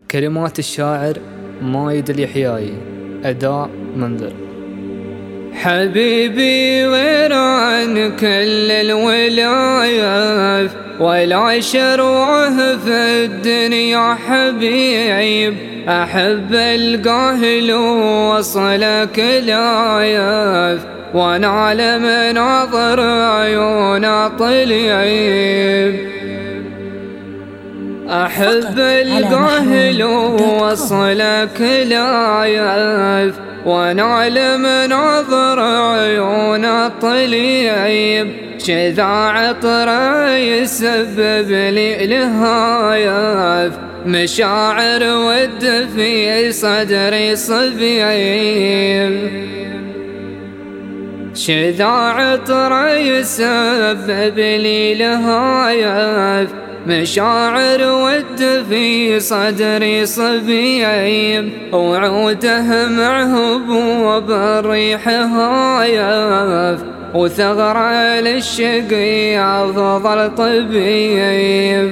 كلمات الشاعر مايد اليحيائي، أداء منذر. حبيبي غير عن كل الولايات ولا شروعه في الدنيا حبيب، أحب القاه لو وصلك الآيات ونال مناظر عيون طليب. أحب القاه لو وصلك الآيات ونال مناظر عيون طليب، شذا عطره يسبب لي الهايف، مشاعر ود في صدري صبيب. شذا عطره يسبب لي الهايف، مشاعر ود في صدري صبيب، وعوده معه بوب الريح هايف، وثغرة للشقي أفضل طبيب.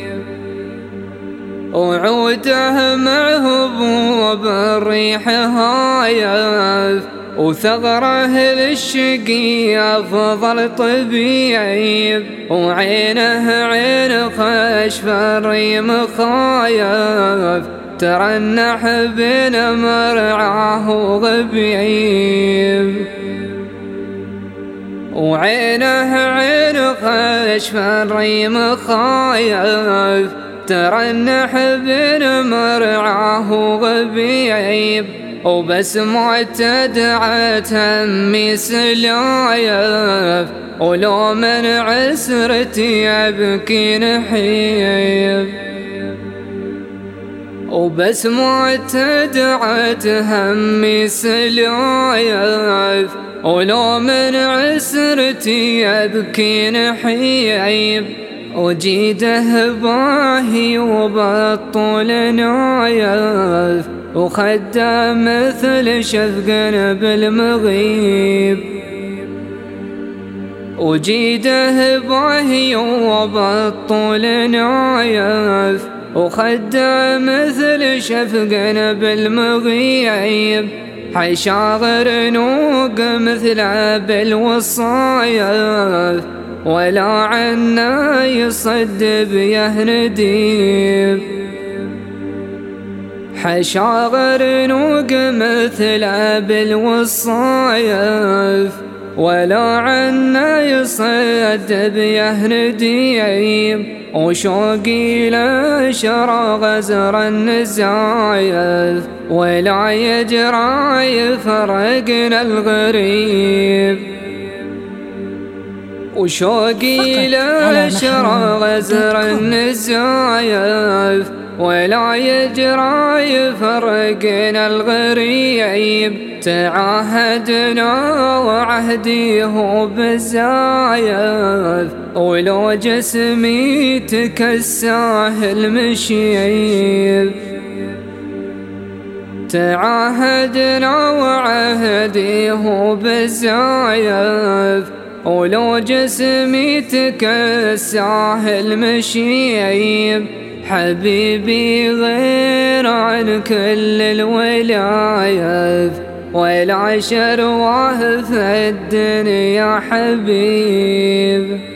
وعوده معه بوب الريح هايف، وثغره للشقي أفضل طبيب، وعينه عين خشف الريم خايف، ترنح بين مرعاه وغبيب. وعينه عين خشف الريم خايف، ترنح بين مرعاه وغبيب، وبسمعته دعت همي سلايف، ولو من عسرتي أبكي نحيب. وبسمعته دعت همي سلايف، ولو من عسرتي أبكي نحيب، وجيده باهي وبالطول نايف، وخده مثل شفق بالمغيب. وجيده باهي وبالطول نايف، وخده مثل شفق بالمغيب، حيشاغر نوق مثله بالوصايف، ولا عنا يصد بيه نديب. حشاغر نوق مثله بالوصايف، ولا عنا يصد بيه نديب، وشوقي لشرى غزر النزايف، ولا يجرى يفرقنا الغريب. وشوقي لشرى غزر النزايف، ولا يجرى يفرقنا الغريب، تعاهدنا وعهدي هو بالزايف، ولو جسمي تكساه المشيب. تعاهدنا وعهدي هو بالزايف، ولو جسمي تكساه المشيب، حبيبي غير عن كل الولايات ولا شرواه في الدنيا حبيب.